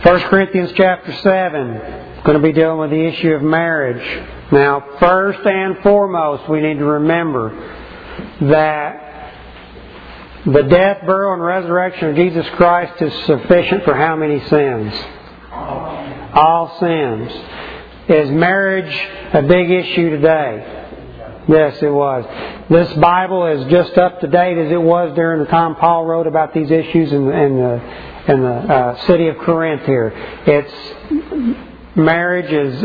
1 Corinthians chapter 7, going to be dealing with the issue of marriage. Now, first and foremost, we need to remember that the death, burial, and resurrection of Jesus Christ is sufficient for how many sins? All sins. Is marriage a big issue today? Yes, it was. This Bible is just up to date as it was during the time Paul wrote about these issues in the city of Corinth here. Marriage is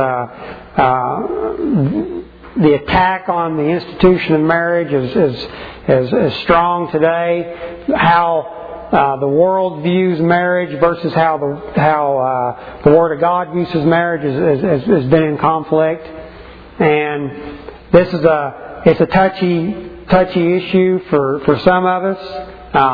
the attack on the institution of marriage is strong today. How the world views marriage versus how the Word of God views marriage has been in conflict, and this is a touchy issue for some of us.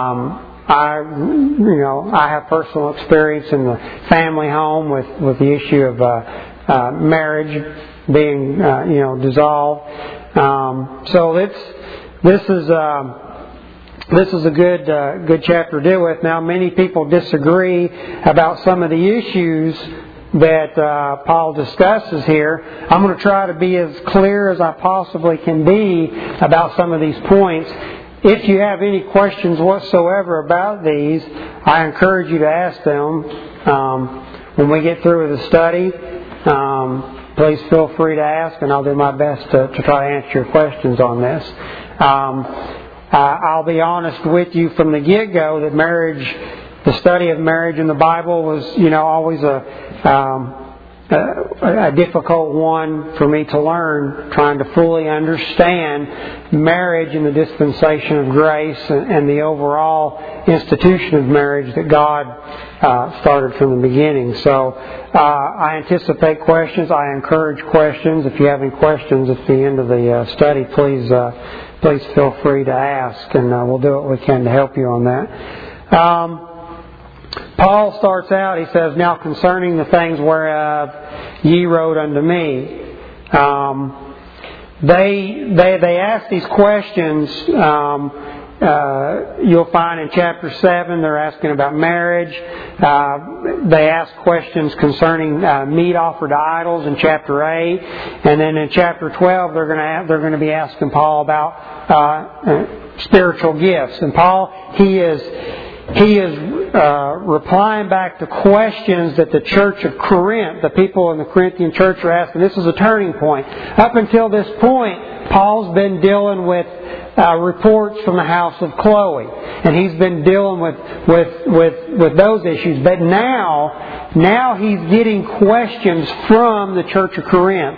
I have personal experience in the family home with the issue of marriage being dissolved. So this is a good chapter to deal with. Now, many people disagree about some of the issues that Paul discusses here. I'm going to try to be as clear as I possibly can be about some of these points. If you have any questions whatsoever about these, I encourage you to ask them when we get through with the study. Please feel free to ask, and I'll do my best to try to answer your questions on this. I'll be honest with you from the get-go that the study of marriage in the Bible was, always a difficult one for me to learn, trying to fully understand marriage and the dispensation of grace and the overall institution of marriage that God started from the beginning. So I anticipate questions. I encourage questions. If you have any questions at the end of the study, please feel free to ask, and we'll do what we can to help you on that. Paul starts out, he says, "Now concerning the things whereof ye wrote unto me." They ask these questions. You'll find in chapter 7 they're asking about marriage. They ask questions concerning meat offered to idols in chapter 8, and then in chapter 12 they're going to be asking Paul about spiritual gifts. And Paul he is replying back to questions that the church of Corinth, the people in the Corinthian church, are asking. This is a turning point. Up until this point, Paul's been dealing with reports from the house of Chloe, and he's been dealing with those issues. But now he's getting questions from the church of Corinth,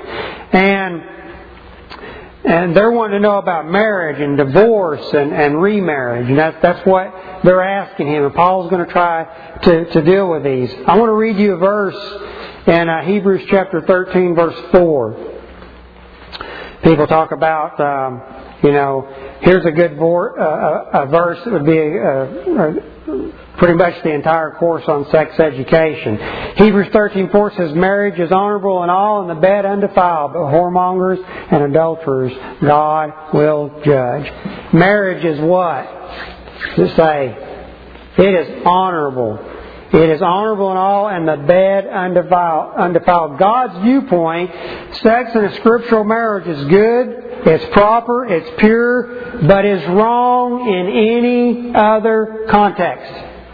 and they're wanting to know about marriage and divorce and remarriage, and that's what they're asking him. And Paul's going to try to deal with these. I want to read you a verse in Hebrews chapter 13, verse 4. People talk about, here's a good verse that would be pretty much the entire course on sex education. Hebrews 13:4 says, "Marriage is honorable in all, and the bed undefiled, but whoremongers and adulterers God will judge." Marriage is what? To say, it is honorable. It is honorable in all, and the bed undefiled. God's viewpoint, sex in a scriptural marriage is good, it's proper, it's pure, but is wrong in any other context.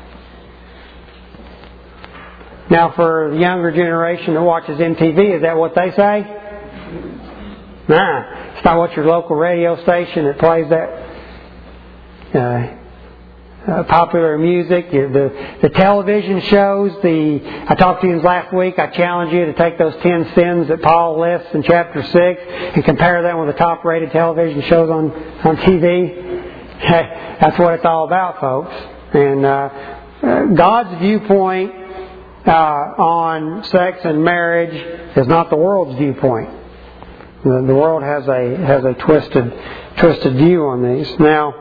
Now, for the younger generation that watches MTV, is that what they say? Nah, it's not what your local radio station that plays that popular music. The television shows. I talked to you last week. I challenge you to take those 10 sins that Paul lists in chapter 6 and compare them with the top-rated television shows on TV. That's what it's all about, folks. And God's viewpoint on sex and marriage is not the world's viewpoint. The world has a twisted view on these. Now,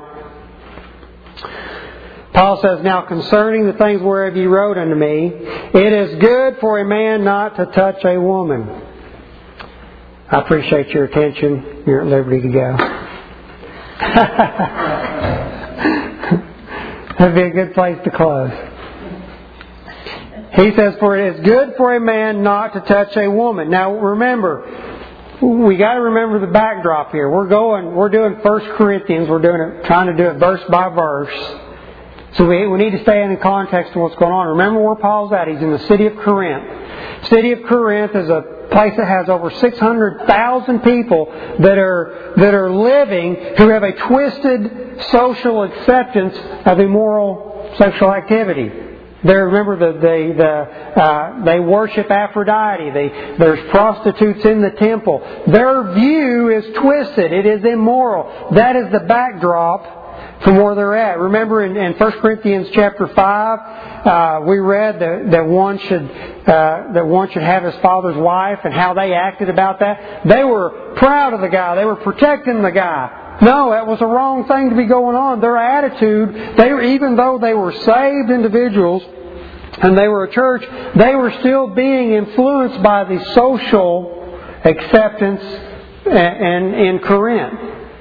Paul says, "Now concerning the things whereof ye wrote unto me, it is good for a man not to touch a woman." I appreciate your attention. You're at liberty to go. That'd be a good place to close. He says, for it is good for a man not to touch a woman. Now remember, we got to remember the backdrop here. We're doing 1 Corinthians. Trying to do it verse by verse. So we need to stay in the context of what's going on. Remember where Paul's at. He's in the city of Corinth. City of Corinth is a place that has over 600,000 people that are living who have a twisted social acceptance of immoral sexual activity. Remember they worship Aphrodite. There's prostitutes in the temple. Their view is twisted. It is immoral. That is the backdrop from where they're at. Remember in 1 Corinthians chapter 5, we read that one should have his father's wife and how they acted about that. They were proud of the guy. They were protecting the guy. No, that was the wrong thing to be going on. Their attitude, even though they were saved individuals and they were a church, they were still being influenced by the social acceptance in Corinth.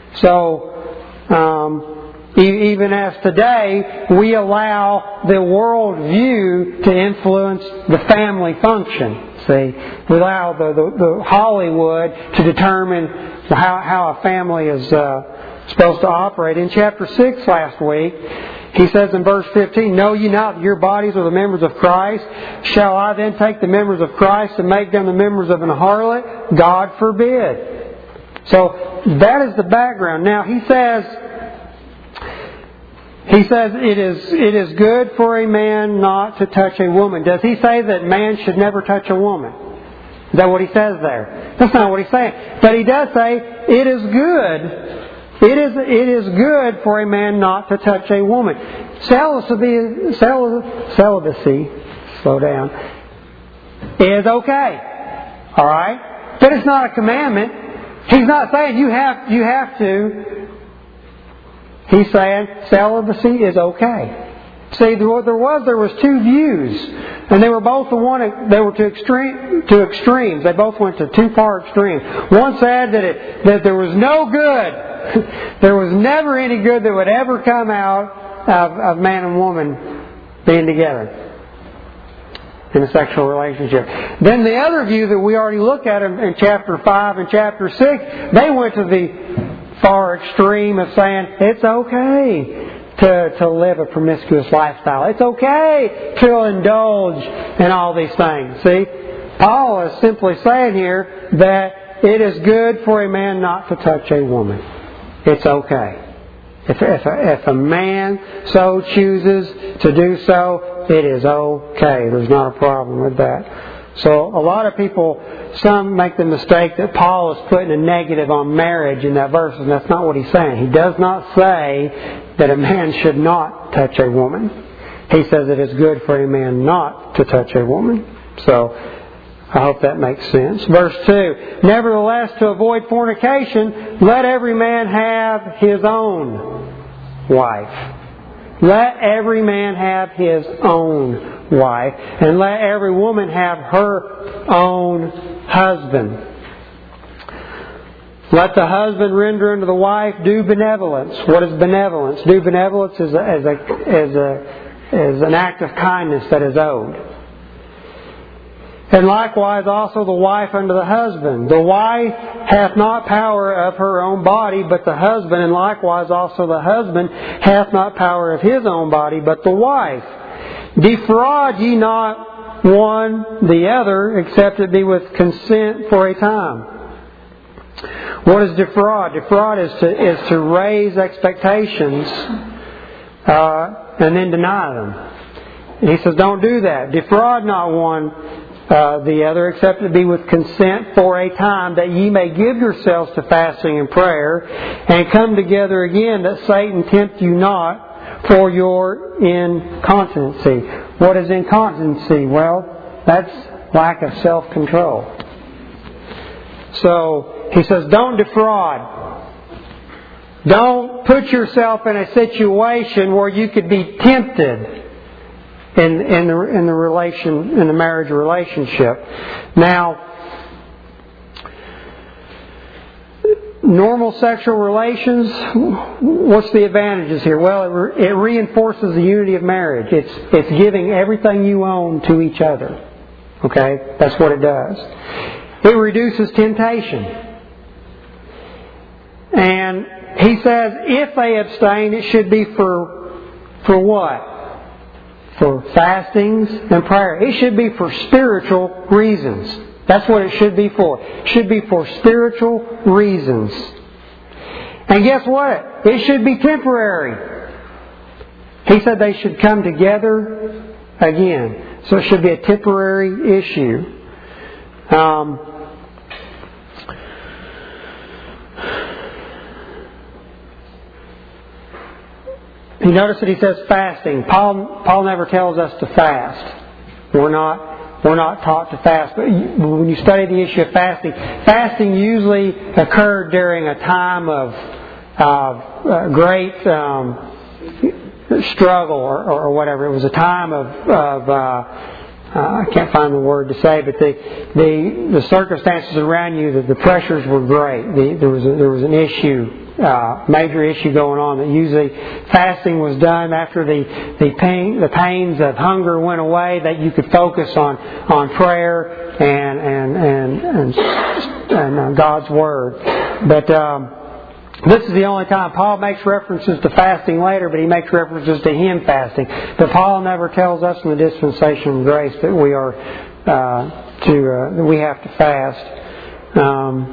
So, even as today, we allow the world view to influence the family function. See, we allow the Hollywood to determine how a family is supposed to operate. In chapter 6 last week, he says in verse 15, know ye not that your bodies are the members of Christ? Shall I then take the members of Christ and make them the members of an harlot? God forbid. So that is the background. Now he says it is good for a man not to touch a woman. Does he say that man should never touch a woman? Is that what he says there? That's not what he's saying. But he does say it is good. It is good for a man not to touch a woman. Celibacy, slow down, is okay. Alright? But it's not a commandment. He's not saying you have to. He's saying celibacy is okay. See, there was two views, and they were both to extremes. They both went to two far extremes. One said that there was no good, there was never any good that would ever come out of man and woman being together in a sexual relationship. Then the other view that we already looked at in chapter 5 and chapter 6, they went to the far extreme of saying it's okay to live a promiscuous lifestyle. It's okay to indulge in all these things. See, Paul is simply saying here that it is good for a man not to touch a woman. It's okay. If a man so chooses to do so, it is okay. There's not a problem with that. So a lot of people, some make the mistake that Paul is putting a negative on marriage in that verse, and that's not what he's saying. He does not say that a man should not touch a woman. He says it is good for a man not to touch a woman. So I hope that makes sense. Verse 2, nevertheless, to avoid fornication, let every man have his own wife. Let every man have his own wife, and let every woman have her own husband. Let the husband render unto the wife due benevolence. What is benevolence? Due benevolence is an act of kindness that is owed. And likewise also the wife unto the husband. The wife hath not power of her own body, but the husband, and likewise also the husband hath not power of his own body, but the wife. Defraud ye not one the other, except it be with consent for a time. What is defraud? Defraud is to raise expectations and then deny them. And he says, don't do that. Defraud not one the other, except it be with consent for a time, that ye may give yourselves to fasting and prayer, and come together again, that Satan tempt you not for your incontinency. What is incontinency? Well, that's lack of self-control. So, he says, don't defraud. Don't put yourself in a situation where you could be tempted in the marriage relationship. Now, normal sexual relations, what's the advantages here? Well, it reinforces the unity of marriage. It's giving everything you own to each other. Okay? That's what it does. It reduces temptation. And he says if they abstain, it should be for what? For fastings and prayer. It should be for spiritual reasons. That's what it should be for. It should be for spiritual reasons. And guess what? It should be temporary. He said they should come together again. So it should be a temporary issue. You notice that he says fasting. Paul never tells us to fast. We're not taught to fast. But when you study the issue of fasting usually occurred during a time of great struggle or whatever. It was a time of I can't find the word to say, but the circumstances around you, the pressures were great. There was an issue. Major issue going on that usually fasting was done after the pains of hunger went away, that you could focus on prayer and God's Word. But this is the only time. Paul makes references to fasting later, but he makes references to him fasting. But Paul never tells us in the dispensation of grace that we are that we have to fast.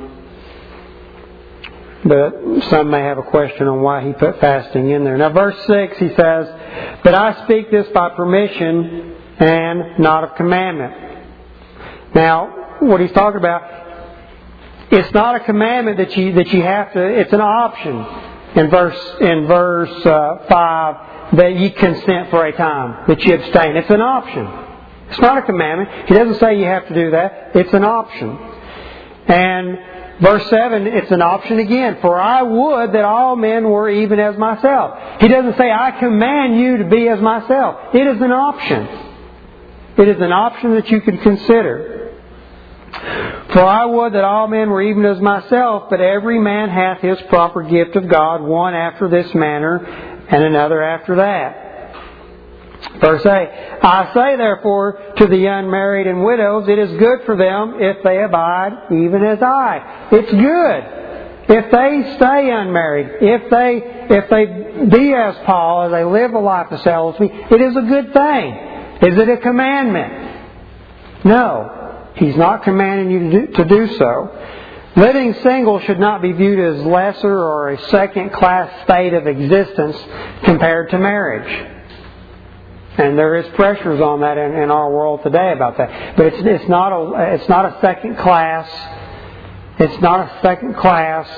But some may have a question on why he put fasting in there. Now verse 6 he says, "But I speak this by permission and not of commandment." Now what he's talking about, it's not a commandment that you have to, it's an option in verse 5 that you consent for a time, that you abstain. It's an option. It's not a commandment. He doesn't say you have to do that. It's an option. And verse 7, it's an option again. "For I would that all men were even as myself." He doesn't say, "I command you to be as myself." It is an option. It is an option that you can consider. "For I would that all men were even as myself, but every man hath his proper gift of God, one after this manner, and another after that." Verse 8, "I say therefore to the unmarried and widows, it is good for them if they abide even as I." It's good if they stay unmarried, if they be as Paul, as they live a life of celibacy. It is a good thing. Is it a commandment? No. He's not commanding you to do so. Living single should not be viewed as lesser or a second-class state of existence compared to marriage. And there is pressures on that in our world today about that. But it's not a second class. It's not a second class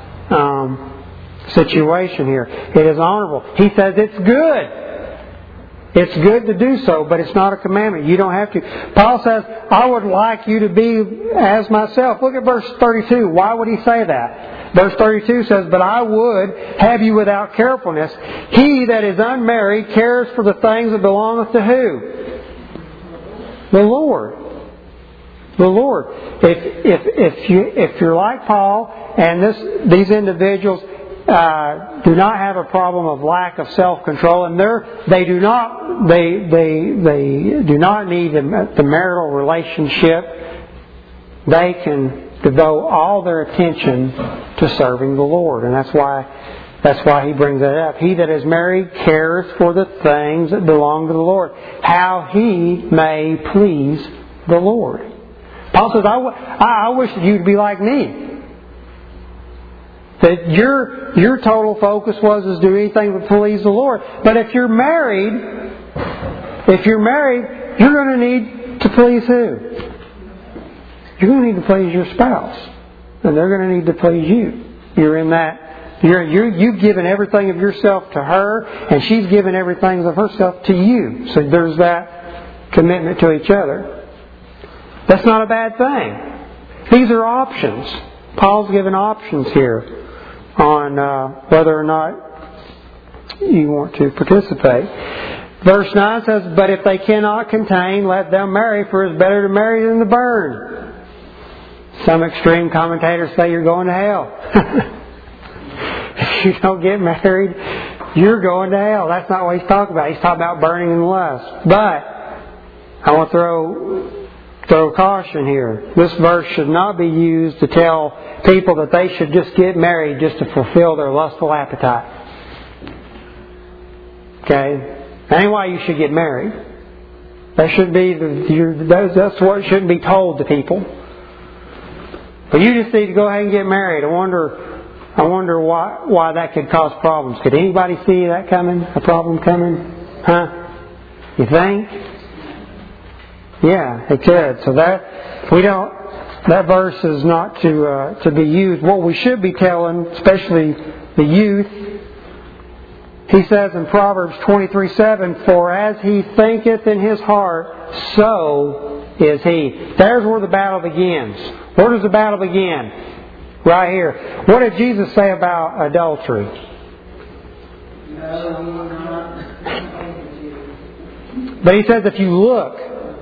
situation here. It is honorable. He says it's good. It's good to do so, but it's not a commandment. You don't have to. Paul says, "I would like you to be as myself." Look at verse 32. Why would he say that? Verse 32 says, "But I would have you without carefulness. He that is unmarried cares for the things that belongeth to who? The Lord." The Lord. If you're like Paul, and these individuals do not have a problem of lack of self-control, and they do not need the marital relationship. They can devote all their attention to serving the Lord, and that's why he brings that up. "He that is married cares for the things that belong to the Lord, how he may please the Lord." Paul says, I wish that you'd be like me. That your total focus was do anything to please the Lord. But if you're married, you're going to need to please who? You're going to need to please your spouse, and they're going to need to please you. You're in that. You've given everything of yourself to her, and she's given everything of herself to you. So there's that commitment to each other. That's not a bad thing. These are options. Paul's given options here on whether or not you want to participate. Verse 9 says, "But if they cannot contain, let them marry, for it is better to marry than to burn." Some extreme commentators say you're going to hell. If you don't get married, you're going to hell. That's not what he's talking about. He's talking about burning in lust. But I want to throw caution here. This verse should not be used to tell people that they should just get married just to fulfill their lustful appetite. Okay? That ain't why you should get married. That should be that's what shouldn't be told to people. But you just need to go ahead and get married. I wonder why that could cause problems. Could anybody see that coming? A problem coming? Huh? You think? Yeah, it could. So that verse is not to be used. What we should be telling, especially the youth, he says in Proverbs 23:7, "For as he thinketh in his heart, so is he." There's where the battle begins. Where does the battle begin? Right here. What did Jesus say about adultery? But he says if you look,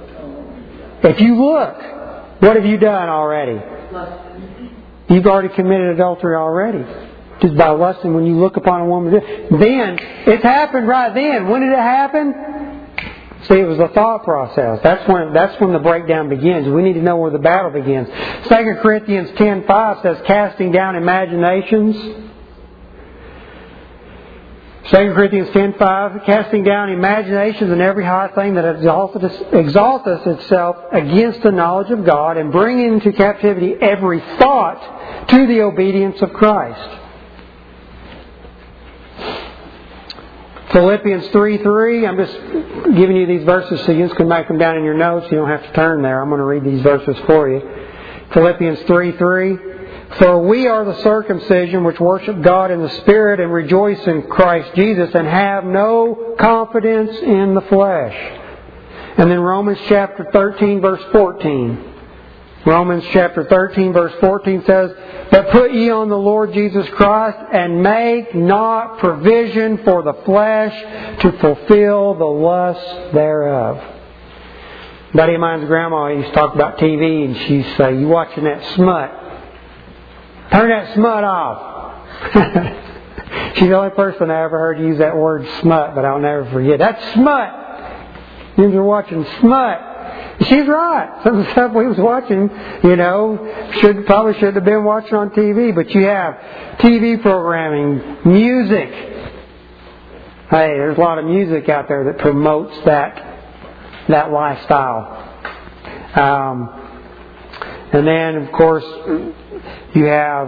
what have you done already? You've already committed adultery already. Just by lusting when you look upon a woman. Then, it's happened right then. When did it happen? See, it was the thought process. That's when the breakdown begins. We need to know where the battle begins. 2 Corinthians 10:5 says, casting down imaginations. 2 Corinthians 10:5, casting down imaginations and every high thing that exalteth itself against the knowledge of God, and bringing into captivity every thought to the obedience of Christ. Philippians 3:3, I'm just giving you these verses so you can make them down in your notes. You don't have to turn there. I'm going to read these verses for you. Philippians 3:3, "For we are the circumcision which worship God in the Spirit and rejoice in Christ Jesus and have no confidence in the flesh." And then Romans chapter 13 verse 14. Romans chapter 13 verse 14 says, "But put ye on the Lord Jesus Christ, and make not provision for the flesh to fulfill the lusts thereof." A buddy of mine's grandma used to talk about TV, and she'd say, "You watching that smut? Turn that smut off." She's the only person I ever heard use that word smut, but I'll never forget. That's smut! You're watching smut. She's right. Some of the stuff we was watching, probably shouldn't have been watching on TV. But you have TV programming, music. Hey, there's a lot of music out there that promotes that lifestyle. And then, of course, you have,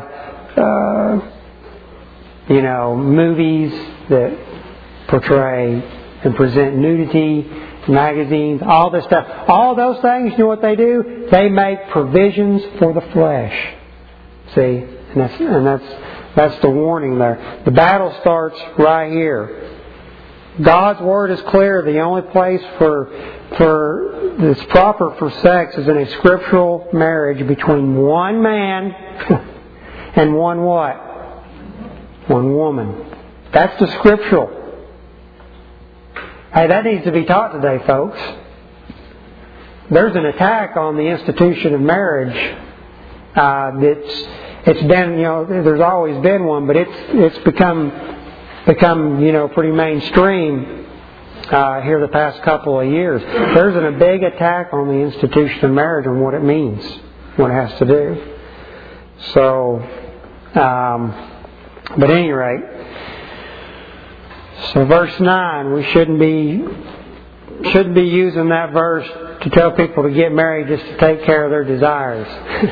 movies that portray and present nudity. Magazines, all this stuff. All those things, you know what they do? They make provisions for the flesh. See? And that's the warning there. The battle starts right here. God's Word is clear. The only place for that's proper for sex is in a scriptural marriage between one man and one what? One woman. That's the scriptural. Hey, that needs to be taught today, folks. There's an attack on the institution of marriage. It's been, there's always been one, but it's become pretty mainstream here the past couple of years. There's a big attack on the institution of marriage and what it means, what it has to do. So, but at any rate. So verse 9, we shouldn't be using that verse to tell people to get married just to take care of their desires.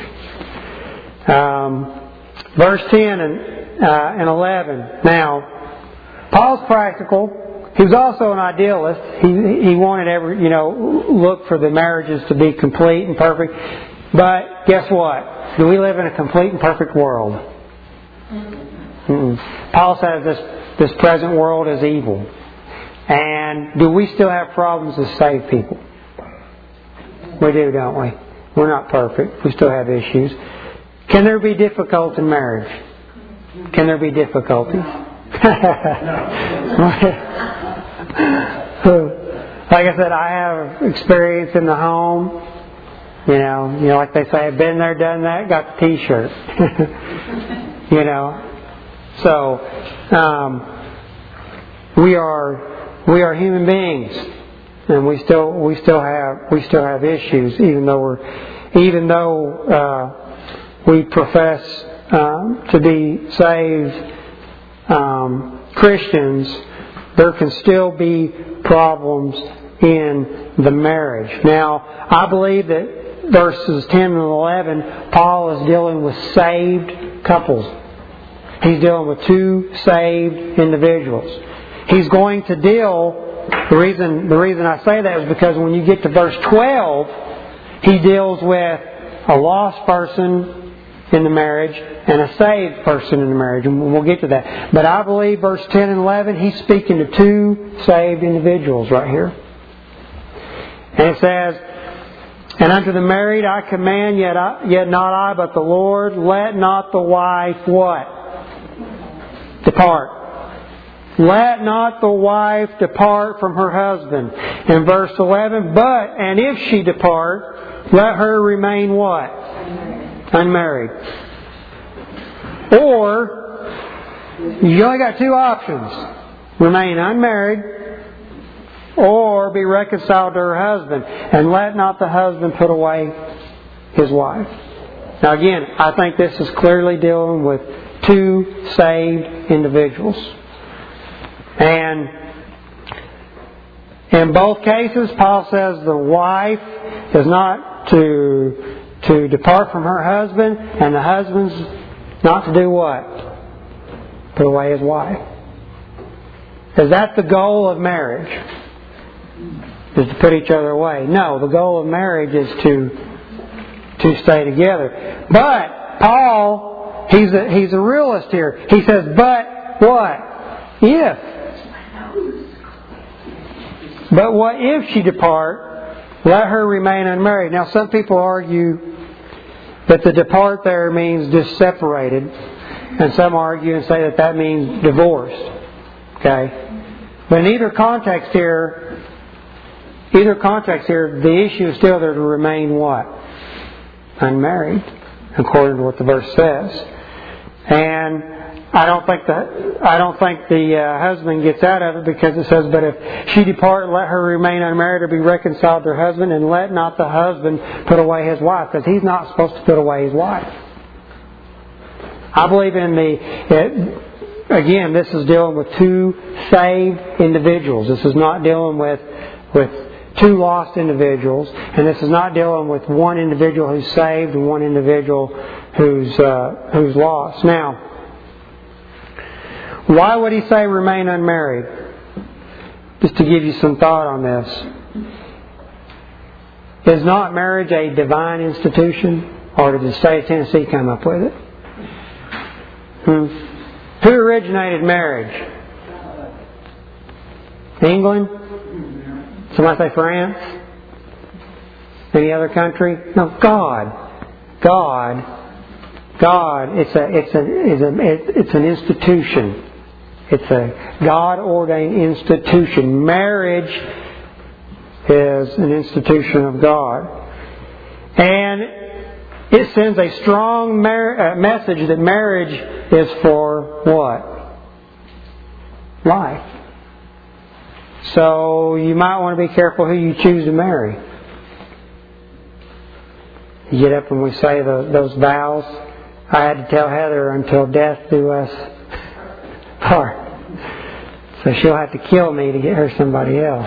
Verse 10 and 11. Now, Paul's practical. He was also an idealist. He wanted look for the marriages to be complete and perfect. But guess what? Do we live in a complete and perfect world? Mm-mm. Paul says this present world is evil. And do we still have problems to save people? We do, don't we? We're not perfect. We still have issues. Can there be difficulty in marriage? Can there be difficulties? Like I said, I have experience in the home. You know, like they say, I've been there, done that, got the T-shirt. You know, so we are human beings, and we still have issues, even though we profess to be saved Christians. There can still be problems in the marriage. Now, I believe that verses 10 and 11, Paul is dealing with saved couples. He's dealing with two saved individuals. He's going to deal, the reason I say that is because when you get to verse 12, he deals with a lost person in the marriage and a saved person in the marriage, and we'll get to that. But I believe verse 10 and 11, he's speaking to two saved individuals right here. And it says, "And unto the married I command, yet not I, but the Lord, let not the wife" what? "Depart. Let not the wife depart from her husband." In verse 11, and if she depart, let her remain what? Unmarried. Or, you only got two options. Remain unmarried, or be reconciled to her husband. And let not the husband put away his wife. Now again, I think this is clearly dealing with two saved individuals. And in both cases, Paul says the wife is not to depart from her husband, and the husband's not to do what? Put away his wife. Is that the goal of marriage? Is to put each other away? No, the goal of marriage is to stay together. But Paul, he's a realist here. He says, but what? If. But what if she depart? Let her remain unmarried. Now some people argue that the depart there means just separated. And some argue and say that means divorced. Okay? But in either context here, the issue is still there to remain what? Unmarried, according to what the verse says. And I don't think the husband gets out of it, because it says, "But if she depart, let her remain unmarried or be reconciled to her husband, and let not the husband put away his wife," because he's not supposed to put away his wife. I believe again, this is dealing with two saved individuals. This is not dealing with two lost individuals, and this is not dealing with one individual who's saved and one individual who's lost. Now, why would he say remain unmarried? Just to give you some thought on this. Is not marriage a divine institution? Or did the state of Tennessee come up with it? Who originated marriage? England? Somebody say France? Any other country? No, God. It's an institution. It's a God-ordained institution. Marriage is an institution of God. And it sends a strong message that marriage is for what? Life. So you might want to be careful who you choose to marry. You get up and we say those vows. I had to tell Heather, until death do us part. So she'll have to kill me to get her somebody else.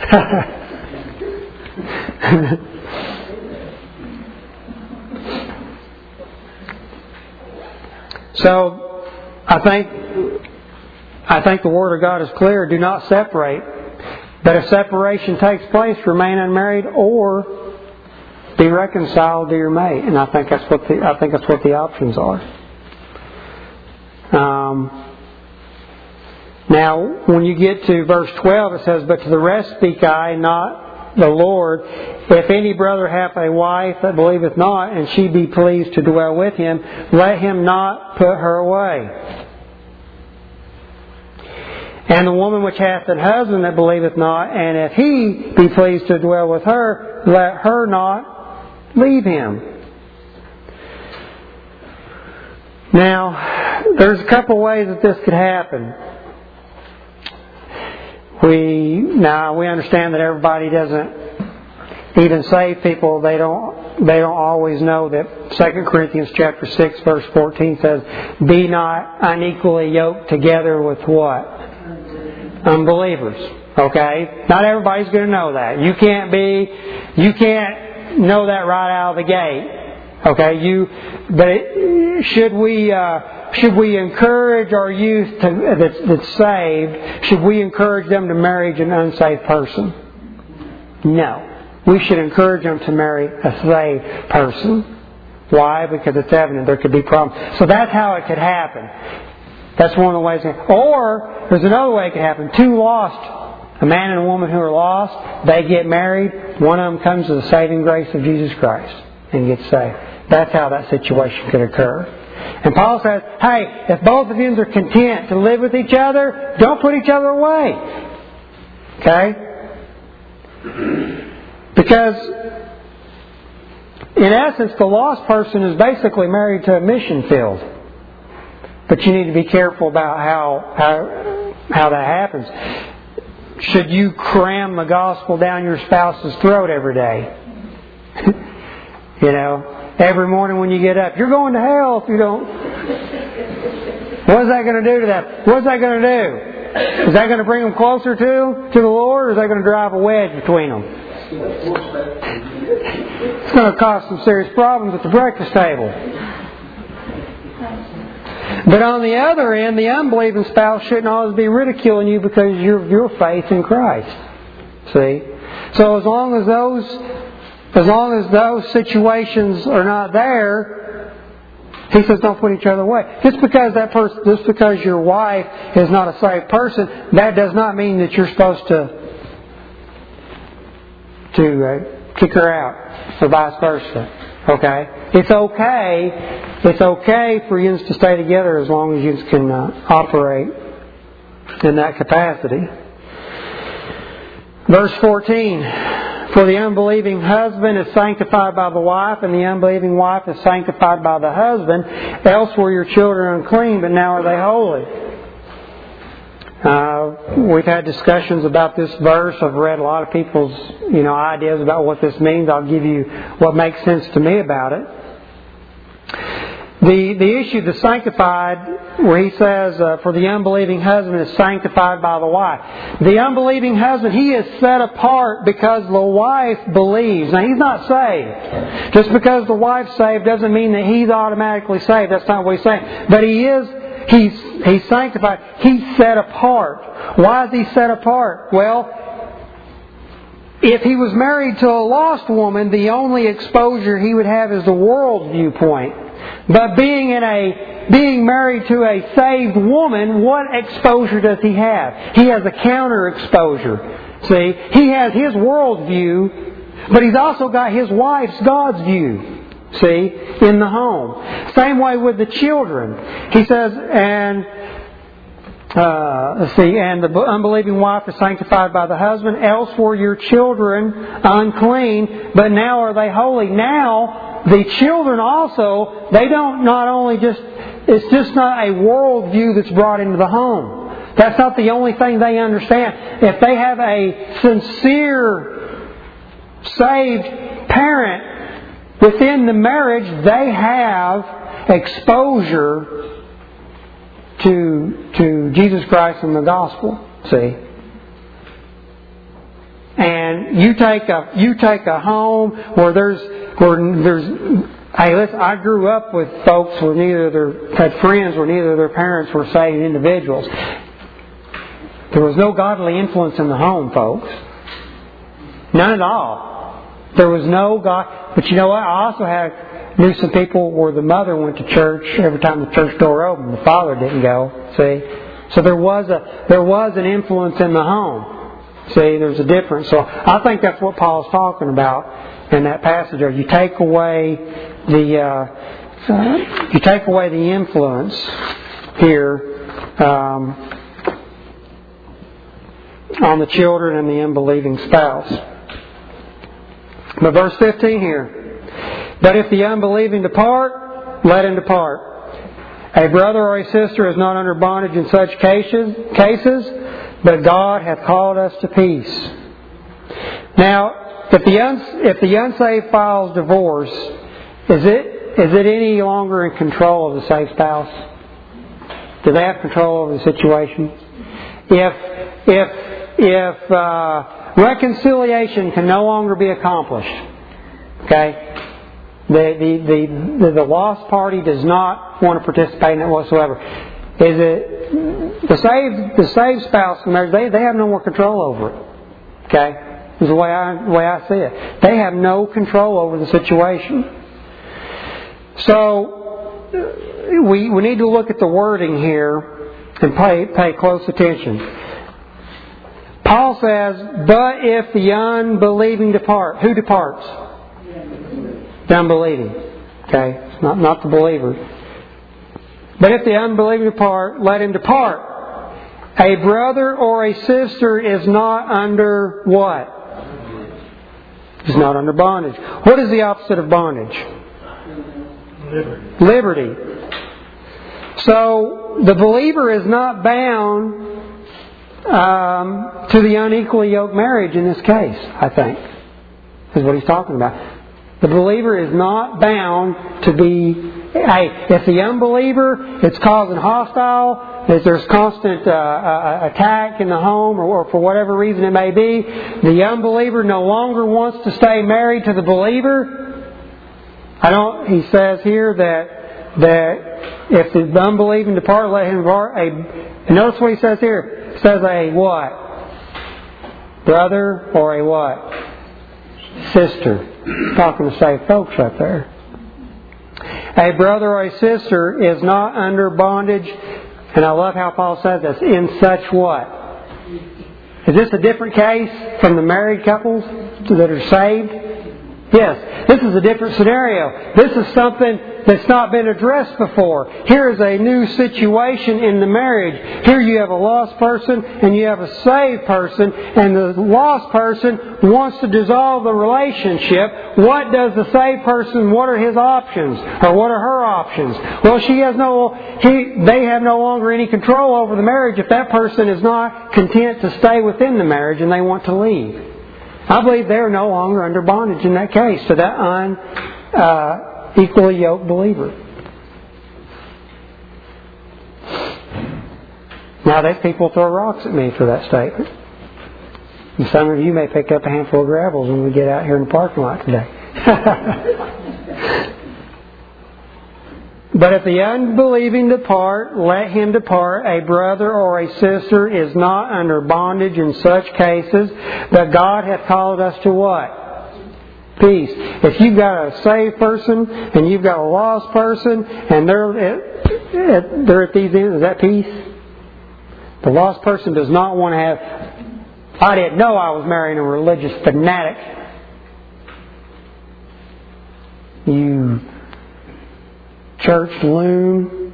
So I think the Word of God is clear. Do not separate. But if separation takes place, remain unmarried or be reconciled to your mate. And I think that's what the options are. Now, when you get to verse 12, it says, "But to the rest speak I, not the Lord. If any brother hath a wife that believeth not, and she be pleased to dwell with him, let him not put her away. And the woman which hath an husband that believeth not, and if he be pleased to dwell with her, let her not Leave him. Now, there's a couple ways that this could happen. We understand that everybody doesn't, even saved people, they don't always know that 2 Corinthians chapter 6 verse 14 says, "Be not unequally yoked together with" what? Unbelievers. Okay? Not everybody's going to know that. You can't know that right out of the gate. Okay? Should we encourage our youth that's saved? Should we encourage them to marry an unsaved person? No. We should encourage them to marry a saved person. Why? Because it's evident there could be problems. So that's how it could happen. That's one of the ways. Or there's another way it could happen. Two lost, a man and a woman who are lost, they get married. One of them comes to the saving grace of Jesus Christ and gets saved. That's how that situation could occur. And Paul says, hey, if both of you are content to live with each other, don't put each other away. Okay? Because, in essence, the lost person is basically married to a mission field. But you need to be careful about how that happens. Should you cram the gospel down your spouse's throat every day? Every morning when you get up, you're going to hell if you don't. What is that going to do to them? What is that going to do? Is that going to bring them closer to the Lord, or is that going to drive a wedge between them? It's going to cause some serious problems at the breakfast table. But on the other end, the unbelieving spouse shouldn't always be ridiculing you because of your faith in Christ. See? So as long as those situations are not there, he says don't put each other away. Just because your wife is not a saved person, that does not mean that you're supposed to kick her out, or vice versa. Okay? It's okay for you to stay together as long as you can operate in that capacity. Verse 14. For the unbelieving husband is sanctified by the wife, and the unbelieving wife is sanctified by the husband. Else were your children unclean, but now are they holy. We've had discussions about this verse. I've read a lot of people's ideas about what this means. I'll give you what makes sense to me about it. The issue, the sanctified, where he says, for the unbelieving husband is sanctified by the wife. The unbelieving husband, he is set apart because the wife believes. Now, he's not saved. Just because the wife's saved doesn't mean that he's automatically saved. That's not what he's saying. But he's sanctified. He's set apart. Why is he set apart? Well, if he was married to a lost woman, the only exposure he would have is the world viewpoint. But being married to a saved woman, what exposure does he have? He has a counter exposure. See, he has his world view, but he's also got his wife's God's view. See, in the home. Same way with the children. He says, and the unbelieving wife is sanctified by the husband. Else were your children unclean, but now are they holy. Now, the children also, they don't not only it's just not a worldview that's brought into the home. That's not the only thing they understand. If they have a sincere, saved parent within the marriage, they have exposure to Jesus Christ and the gospel. See? And you take a home where there's hey, listen, I grew up with folks where had friends where neither of their parents were saved individuals. There was no godly influence in the home, folks. None at all. There was no God. But you know what? I also knew some people where the mother went to church every time the church door opened. The father didn't go. See? So there was an influence in the home. See, there's a difference. So I think that's what Paul's talking about in that passage. You take away the influence here on the children and the unbelieving spouse. But verse 15 here. But if the unbelieving depart, let him depart. A brother or a sister is not under bondage in such cases, but God hath called us to peace. Now, if the unsaved files divorce, is it any longer in control of the saved spouse? Do they have control over the situation? If reconciliation can no longer be accomplished, okay, the lost party does not want to participate in it whatsoever. Is it the saved spouse in marriage? They have no more control over it. Okay, this is the way I see it. They have no control over the situation. So we need to look at the wording here and pay close attention. Paul says, "But if the unbelieving depart," who departs? The unbelieving. Okay, it's not the believer. But if the unbelieving depart, let him depart. A brother or a sister is not under what? Is not under bondage. What is the opposite of bondage? Liberty. So the believer is not bound to the unequally yoked marriage in this case, I think, is what he's talking about. The believer is not bound to be, if the unbeliever is causing hostile, if there's constant attack in the home or for whatever reason it may be, the unbeliever no longer wants to stay married to the believer. He says here that if the unbelieving depart, let him depart. Notice what he says here. It says a what? Brother or a what? Sister. Talking to saved folks right there. A brother or a sister is not under bondage, and I love how Paul says this, in such what? Is this a different case from the married couples that are saved? Yes, this is a different scenario. This is something that's not been addressed before. Here is a new situation in the marriage. Here you have a lost person and you have a saved person, and the lost person wants to dissolve the relationship. What does the saved person, what are his options? Or what are her options? Well, they have no longer any control over the marriage if that person is not content to stay within the marriage and they want to leave. I believe they are no longer under bondage in that case to that unequally yoked believer. Now, there's people throw rocks at me for that statement. And some of you may pick up a handful of gravels when we get out here in the parking lot today. But if the unbelieving depart, let him depart. A brother or a sister is not under bondage in such cases, but God hath called us to what? Peace. If you've got a saved person and you've got a lost person and they're at these ends, is that peace? The lost person does not want to have, I didn't know I was marrying a religious fanatic. You church loon,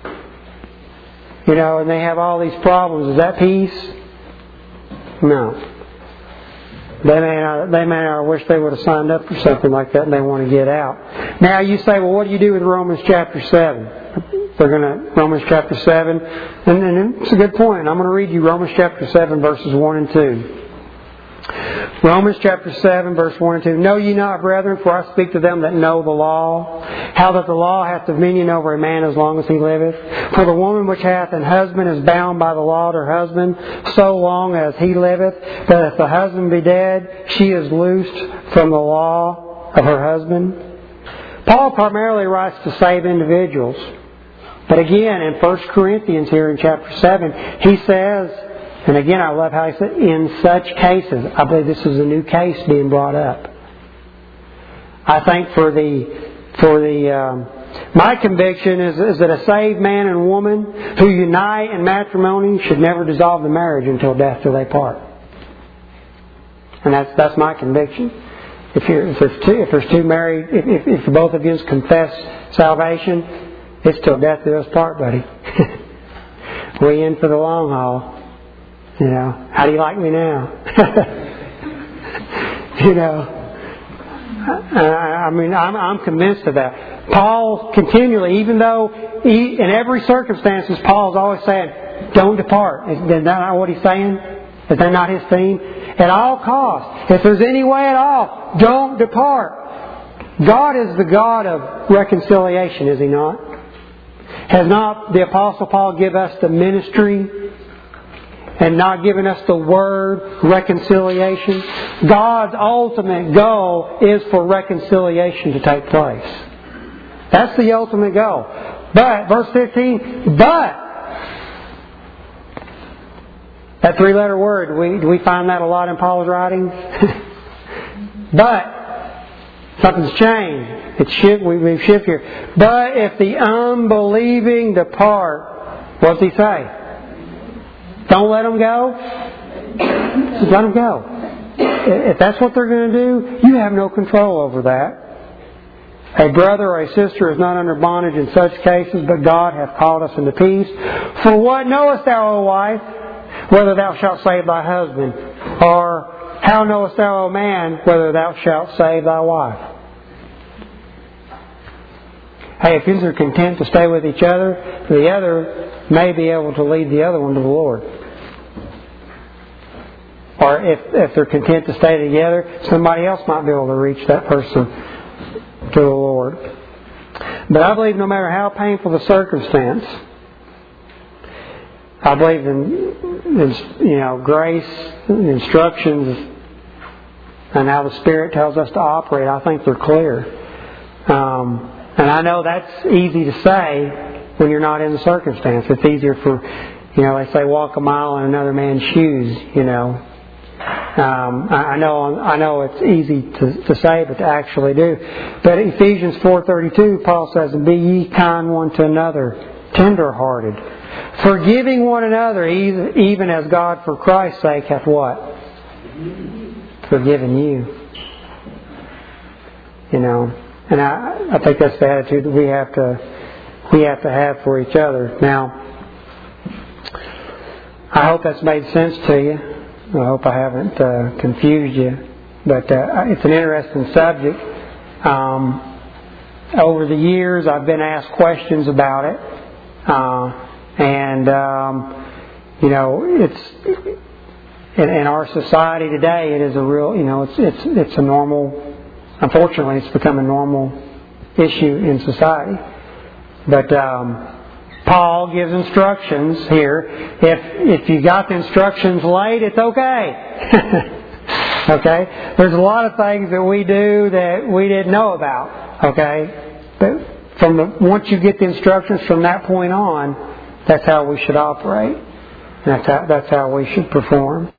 and they have all these problems. Is that peace? No. They may not wish they would have signed up for something like that and they want to get out. Now you say, well, what do you do with Romans chapter 7? Romans chapter 7, and it's a good point. I'm going to read you Romans chapter 7 verses 1 and 2. Romans chapter 7, verse 1 and 2. Know ye not, brethren, for I speak to them that know the law, how that the law hath dominion over a man as long as he liveth. For the woman which hath an husband is bound by the law to her husband, so long as he liveth. But if the husband be dead, she is loosed from the law of her husband. Paul primarily writes to save individuals. But again, in 1 Corinthians here in chapter 7, he says, and again, I love how he said, in such cases. I believe this is a new case being brought up. I think my conviction is that a saved man and woman who unite in matrimony should never dissolve the marriage until death do they part. And that's my conviction. If there's two married, if both of you confess salvation, it's till death do us part, buddy. We in for the long haul. How do you like me now? I'm convinced of that. Paul continually, even though in every circumstances, Paul's always saying, don't depart. Is that not what he's saying? Is that not his theme? At all costs, if there's any way at all, don't depart. God is the God of reconciliation, is He not? Has not the Apostle Paul given us the ministry and not given us the word reconciliation? God's ultimate goal is for reconciliation to take place. That's the ultimate goal. But, verse 15, but, that three-letter word, do we find that a lot in Paul's writings? But, something's changed. We've shifted here. But if the unbelieving depart, what does he say? Don't let them go. Just let them go. If that's what they're going to do, you have no control over that. A brother or a sister is not under bondage in such cases, but God hath called us into peace. For what knowest thou, O wife, whether thou shalt save thy husband? Or how knowest thou, O man, whether thou shalt save thy wife? Hey, if these are content to stay with each other, the other may be able to lead the other one to the Lord. Or if they're content to stay together, somebody else might be able to reach that person to the Lord. But I believe no matter how painful the circumstance, I believe in grace, instructions, and how the Spirit tells us to operate. I think they're clear. And I know that's easy to say when you're not in the circumstance. It's easier for, they say walk a mile in another man's shoes, I know it's easy to say, but to actually do. But Ephesians 4:32, Paul says, "Be ye kind one to another, tender-hearted, forgiving one another, even as God for Christ's sake hath" what? Forgiven you. And I think that's the attitude that we have to have for each other. Now, I hope that's made sense to you. I hope I haven't confused you. But it's an interesting subject. Over the years, I've been asked questions about it. It's in our society today, it is a real, it's a normal, unfortunately, it's become a normal issue in society. But Paul gives instructions here. If you got the instructions late, it's okay. Okay? There's a lot of things that we do that we didn't know about. Okay? But once you get the instructions from that point on, that's how we should operate. And that's how we should perform.